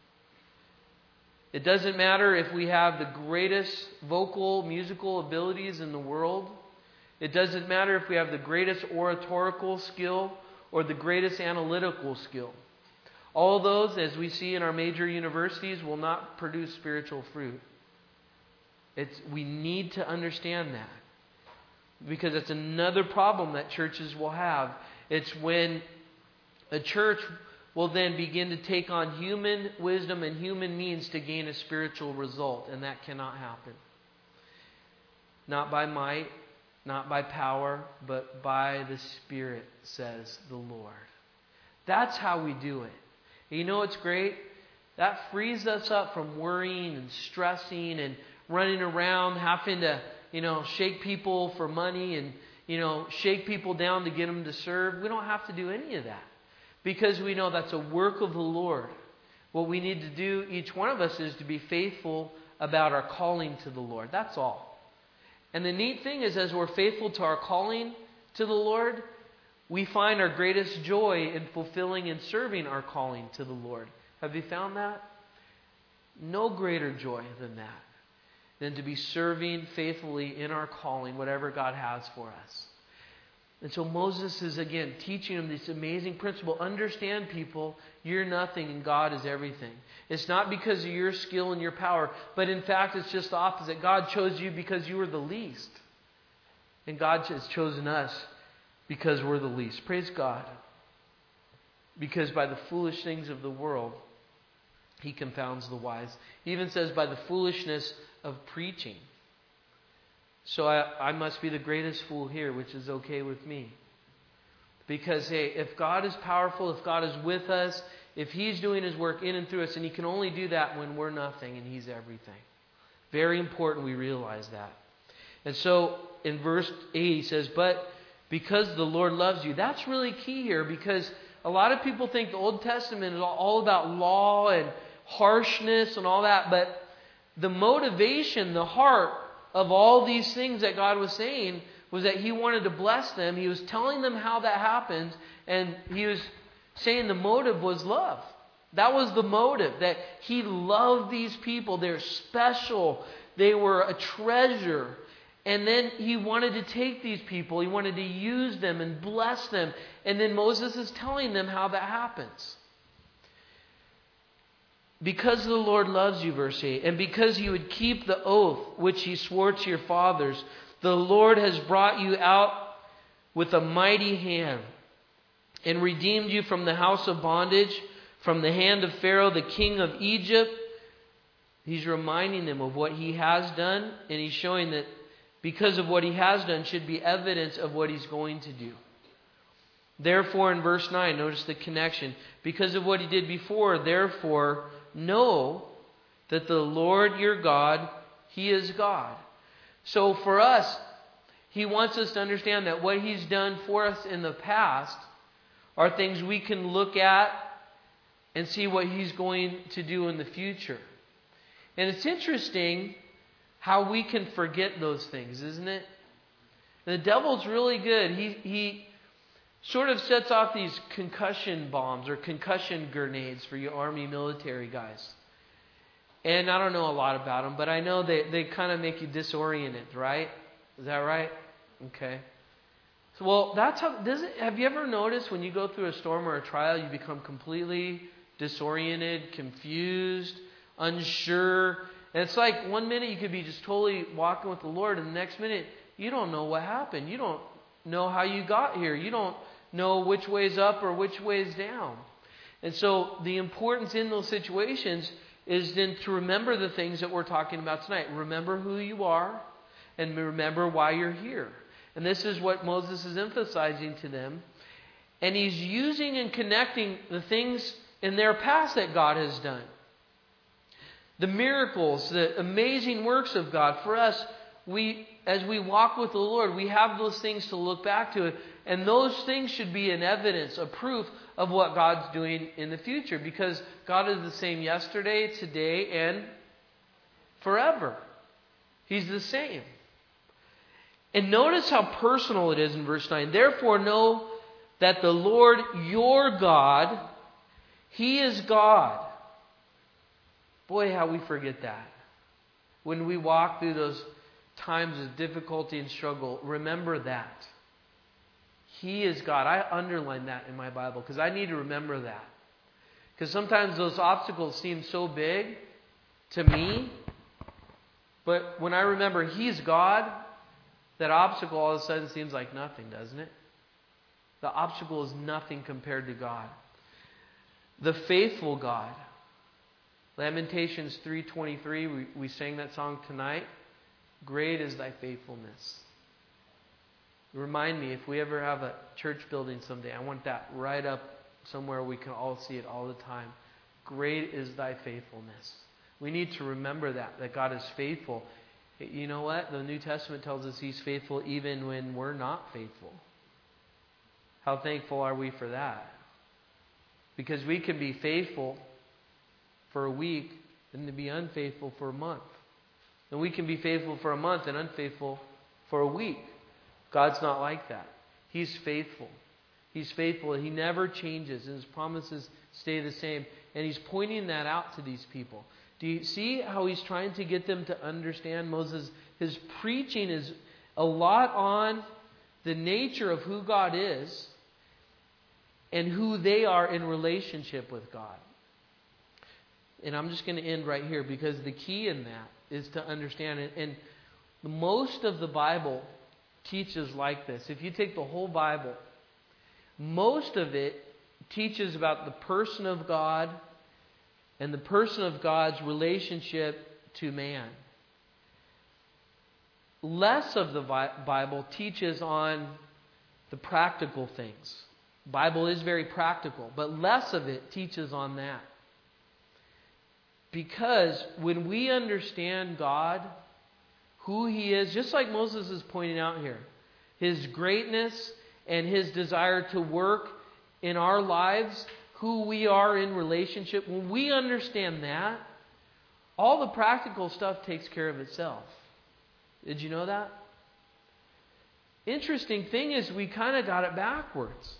A: It doesn't matter if we have the greatest vocal, musical abilities in the world. It doesn't matter if we have the greatest oratorical skill or the greatest analytical skill. All those, as we see in our major universities, will not produce spiritual fruit. It's, we need to understand that. Because it's another problem that churches will have. It's when a church will then begin to take on human wisdom and human means to gain a spiritual result. And that cannot happen. Not by might, not by power, but by the Spirit, says the Lord. That's how we do it. And you know what's great? That frees us up from worrying and stressing and running around, having to, you know, shake people for money and, you know, shake people down to get them to serve. We don't have to do any of that because we know that's a work of the Lord. What we need to do, each one of us, is to be faithful about our calling to the Lord. That's all. And the neat thing is, as we're faithful to our calling to the Lord, we find our greatest joy in fulfilling and serving our calling to the Lord. Have you found that? No greater joy than that, than to be serving faithfully in our calling, whatever God has for us. And so Moses is, again, teaching them this amazing principle. Understand, people, you're nothing and God is everything. It's not because of your skill and your power, but in fact, it's just the opposite. God chose you because you were the least. And God has chosen us because we're the least. Praise God. Because by the foolish things of the world, He confounds the wise. He even says by the foolishness of preaching. So I, I must be the greatest fool here, which is okay with me. Because, hey, if God is powerful, if God is with us, if He's doing His work in and through us, and He can only do that when we're nothing and He's everything. Very important we realize that. And so in verse eight He says, but because the Lord loves you. That's really key here, because a lot of people think the Old Testament is all about law and harshness and all that. But the motivation, the heart of all these things that God was saying was that He wanted to bless them. He was telling them how that happened. And He was saying the motive was love. That was the motive, that He loved these people. They're special. They were a treasure. And then He wanted to take these people. He wanted to use them and bless them. And then Moses is telling them how that happens. Because the Lord loves you, verse eight, and because you would keep the oath which He swore to your fathers, the Lord has brought you out with a mighty hand and redeemed you from the house of bondage, from the hand of Pharaoh, the king of Egypt. He's reminding them of what He has done, and He's showing that because of what He has done should be evidence of what He's going to do. Therefore, in verse nine, notice the connection. Because of what He did before, therefore, know that the Lord your God, He is God. So for us, He wants us to understand that what He's done for us in the past are things we can look at and see what He's going to do in the future. And it's interesting how we can forget those things, isn't it? The devil's really good. He he sort of sets off these concussion bombs or concussion grenades for you Army military guys. And I don't know a lot about them, but I know they, they kind of make you disoriented, right? Is that right? Okay. So, well, that's how, does it, have you ever noticed when you go through a storm or a trial, you become completely disoriented, confused, unsure? And it's like one minute you could be just totally walking with the Lord, and the next minute you don't know what happened. You don't know how you got here. You don't know which way's up or which way's down. And so the importance in those situations is then to remember the things that we're talking about tonight. Remember who you are and remember why you're here. And this is what Moses is emphasizing to them. And he's using and connecting the things in their past that God has done. The miracles, the amazing works of God. For us, we, as we walk with the Lord, we have those things to look back to. And those things should be an evidence, a proof of what God's doing in the future. Because God is the same yesterday, today, and forever. He's the same. And notice how personal it is in verse nine. Therefore know that the Lord your God, He is God. Boy, how we forget that. When we walk through those times of difficulty and struggle, remember that. He is God. I underline that in my Bible because I need to remember that. Because sometimes those obstacles seem so big to me, but when I remember He's God, that obstacle all of a sudden seems like nothing, doesn't it? The obstacle is nothing compared to God. The faithful God. Lamentations three twenty-three, we, we sang that song tonight. Great is thy faithfulness. Remind me, if we ever have a church building someday, I want that right up somewhere we can all see it all the time. Great is thy faithfulness. We need to remember that, that God is faithful. You know what? The New Testament tells us He's faithful even when we're not faithful. How thankful are we for that? Because we can be faithful for a week and to be unfaithful for a month. And we can be faithful for a month and unfaithful for a week. God's not like that. He's faithful. He's faithful. He never changes. And His promises stay the same. And He's pointing that out to these people. Do you see how He's trying to get them to understand Moses? His preaching is a lot on the nature of who God is and who they are in relationship with God. And I'm just going to end right here, because the key in that is to understand it. And most of the Bible teaches like this. If you take the whole Bible, most of it teaches about the person of God and the person of God's relationship to man. Less of the Bible teaches on the practical things. The Bible is very practical, but less of it teaches on that. Because when we understand God, who He is, just like Moses is pointing out here, His greatness and His desire to work in our lives, who we are in relationship, when we understand that, all the practical stuff takes care of itself. Did you know that? Interesting thing is, we kind of got it backwards.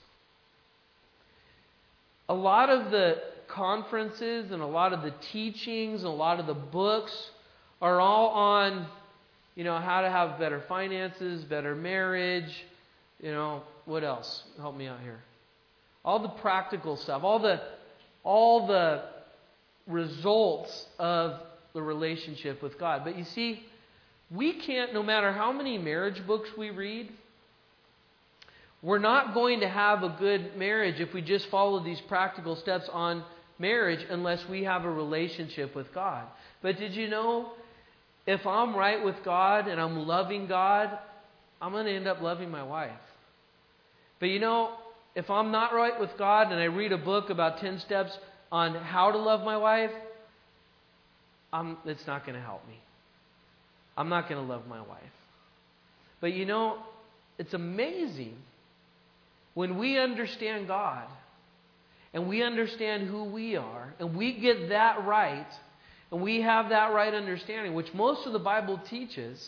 A: A lot of the conferences and a lot of the teachings and a lot of the books are all on, you know, how to have better finances, better marriage, you know, what else? Help me out here. All the practical stuff, all the all the results of the relationship with God. But you see, we can't, no matter how many marriage books we read, we're not going to have a good marriage if we just follow these practical steps on marriage unless we have a relationship with God. But did you know, if I'm right with God and I'm loving God, I'm going to end up loving my wife. But you know, if I'm not right with God and I read a book about ten steps on how to love my wife, I'm, it's not going to help me. I'm not going to love my wife. But you know, it's amazing when we understand God and we understand who we are and we get that right and we have that right understanding, which most of the Bible teaches,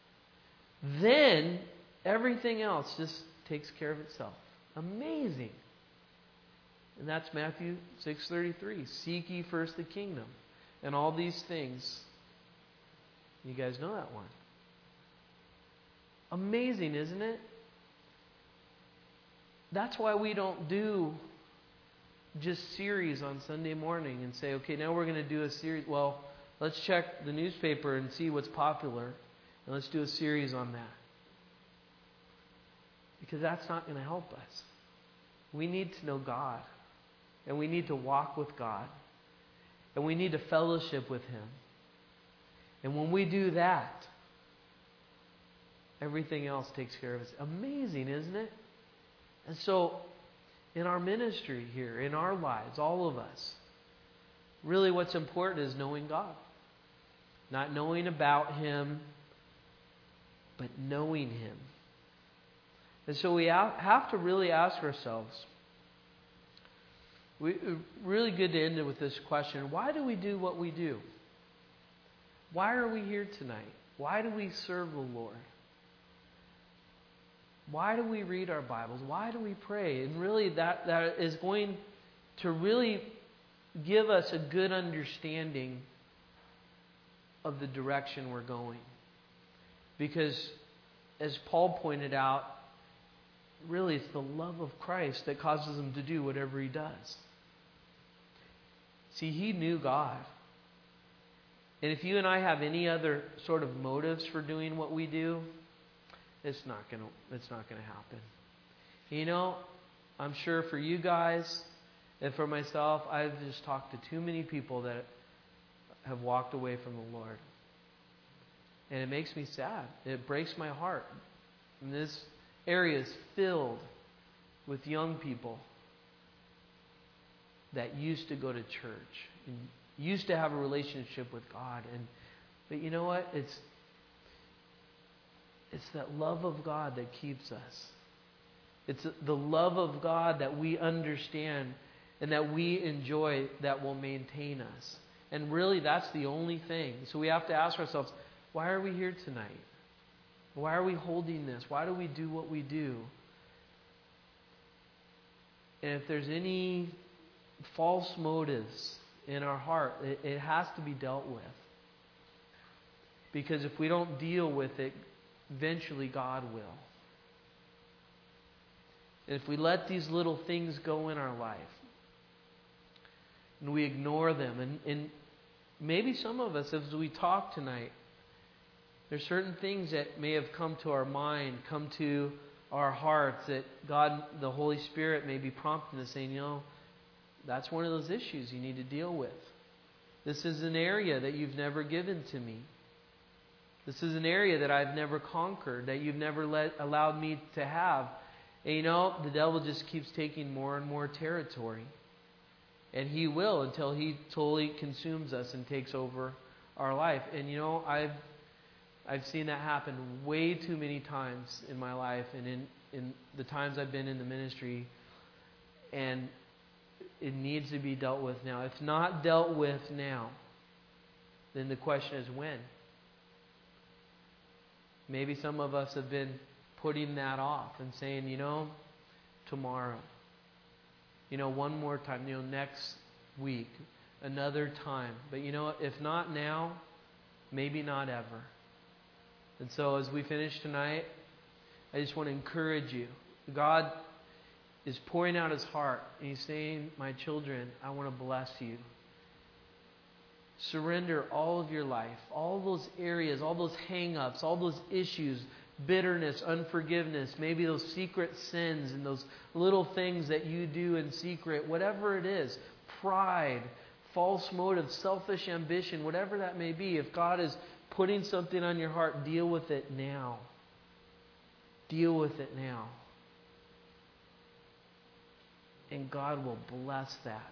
A: then everything else just takes care of itself. Amazing. And that's Matthew six thirty-three. Seek ye first the kingdom, and all these things. You guys know that one. Amazing, isn't it? That's why we don't do just series on Sunday morning and say, okay, now we're going to do a series. Well, let's check the newspaper and see what's popular, and let's do a series on that. Because that's not going to help us. We need to know God. And we need to walk with God. And we need to fellowship with Him. And when we do that, everything else takes care of us. Amazing, isn't it? And so, in our ministry here, in our lives, all of us, really what's important is knowing God. Not knowing about Him, but knowing Him. And so we have to really ask ourselves, we, really good to end it with this question, why do we do what we do? Why are we here tonight? Why do we serve the Lord? Why do we read our Bibles? Why do we pray? And really that, that is going to really give us a good understanding of the direction we're going. Because as Paul pointed out, really it's the love of Christ that causes him to do whatever he does. See, he knew God. And if you and I have any other sort of motives for doing what we do, it's not gonna it's not gonna happen. You know, I'm sure for you guys and for myself, I've just talked to too many people that have walked away from the Lord. And it makes me sad. It breaks my heart. And this area is filled with young people that used to go to church and used to have a relationship with God. And but you know what? It's it's that love of God that keeps us. It's the love of God that we understand and that we enjoy that will maintain us. And really, that's the only thing. So we have to ask ourselves, why are we here tonight? Why are we holding this? Why do we do what we do? And if there's any false motives in our heart, it, it has to be dealt with. Because if we don't deal with it, eventually God will. And if we let these little things go in our life, and we ignore them, and, and maybe some of us, as we talk tonight, there's certain things that may have come to our mind, come to our hearts, that God, the Holy Spirit, may be prompting us, saying, you know, that's one of those issues you need to deal with. This is an area that you've never given to me. This is an area that I've never conquered, that you've never let, allowed me to have. And you know, the devil just keeps taking more and more territory. And he will until he totally consumes us and takes over our life. And you know, I've I've seen that happen way too many times in my life and in, in the times I've been in the ministry. And it needs to be dealt with now. If not dealt with now, then the question is when? Maybe some of us have been putting that off and saying, you know, tomorrow. You know, one more time. You know, next week. Another time. But you know what? If not now, maybe not ever. And so as we finish tonight, I just want to encourage you. God is pouring out His heart. And He's saying, my children, I want to bless you. Surrender all of your life. All those areas, all those hang-ups, all those issues, bitterness, unforgiveness, maybe those secret sins and those little things that you do in secret, whatever it is, pride, false motive, selfish ambition, whatever that may be. If God is putting something on your heart, deal with it now. Deal with it now. And God will bless that.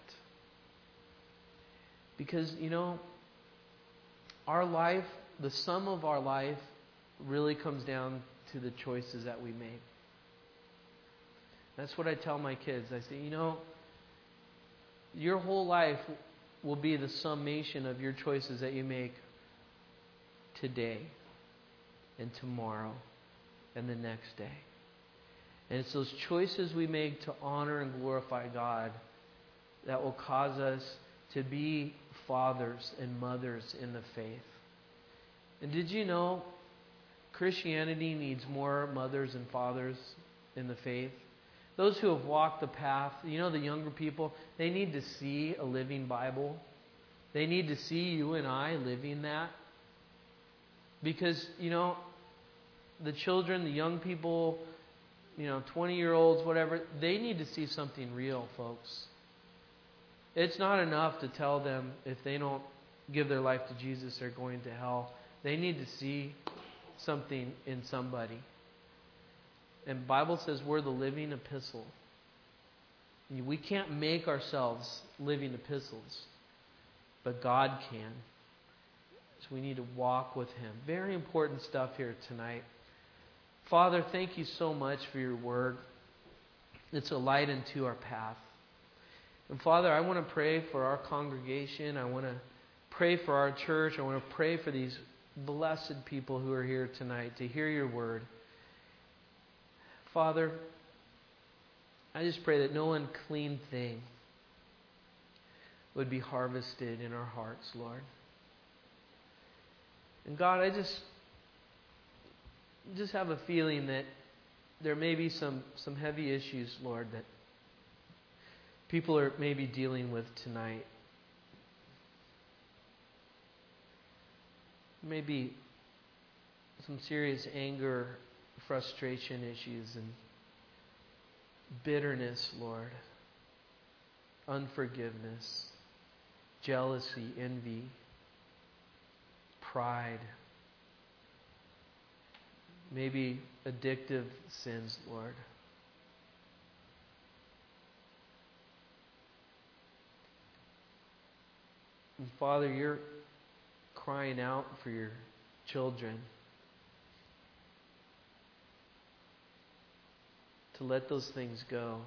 A: Because, you know, our life, the sum of our life, really comes down to the choices that we make. That's what I tell my kids. I say, you know, your whole life will be the summation of your choices that you make today and tomorrow and the next day. And it's those choices we make to honor and glorify God that will cause us to be fathers and mothers in the faith. And did you know Christianity needs more mothers and fathers in the faith? Those who have walked the path, you know, the younger people, they need to see a living Bible. They need to see you and I living that. Because, you know, the children, the young people, you know, twenty-year-olds, whatever, they need to see something real, folks. It's not enough to tell them if they don't give their life to Jesus, they're going to hell. They need to see something in somebody. And the Bible says we're the living epistle. We can't make ourselves living epistles, but God can. So we need to walk with Him. Very important stuff here tonight. Father, thank you so much for your word. It's a light into our path. And Father, I want to pray for our congregation. I want to pray for our church. I want to pray for these blessed people who are here tonight to hear your word. Father, I just pray that no unclean thing would be harvested in our hearts, Lord. And God, I just, just have a feeling that there may be some, some heavy issues, Lord, that people are maybe dealing with tonight. Maybe some serious anger, frustration issues, and bitterness, Lord. Unforgiveness, jealousy, envy, pride. Maybe addictive sins, Lord. And Father, you're crying out for your children to let those things go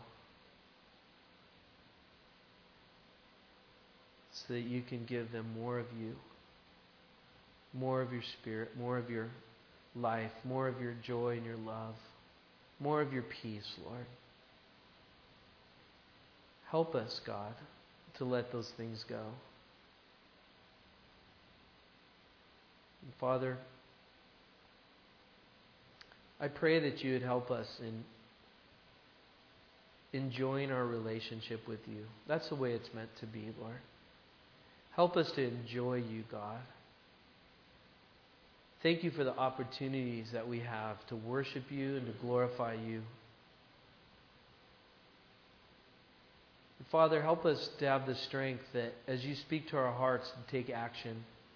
A: so that you can give them more of you, more of your Spirit, more of your life, more of your joy and your love, more of your peace, Lord. Help us, God, to let those things go. And Father, I pray that you would help us in enjoying our relationship with you. That's the way it's meant to be, Lord. Help us to enjoy you, God. Thank you for the opportunities that we have to worship you and to glorify you. Father, help us to have the strength that as you speak to our hearts to take action.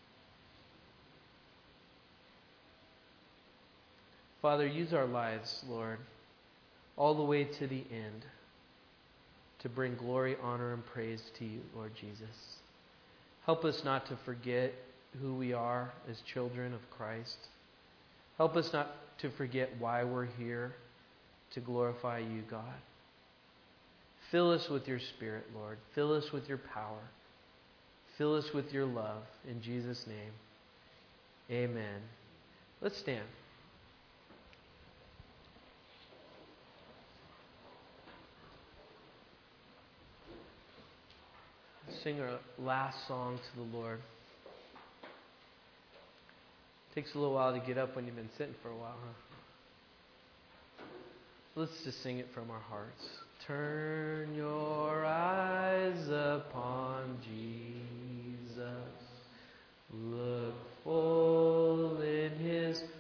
A: Father, use our lives, Lord, all the way to the end to bring glory, honor, and praise to you, Lord Jesus. Help us not to forget who we are as children of Christ. Help us not to forget why we're here, to glorify you, God. Fill us with your Spirit, Lord. Fill us with your power. Fill us with your love. In Jesus' name, amen. Let's stand. Sing our last song to the Lord. Takes a little while to get up when you've been sitting for a while, huh? Let's just sing it from our hearts. Turn your eyes upon Jesus. Look full in his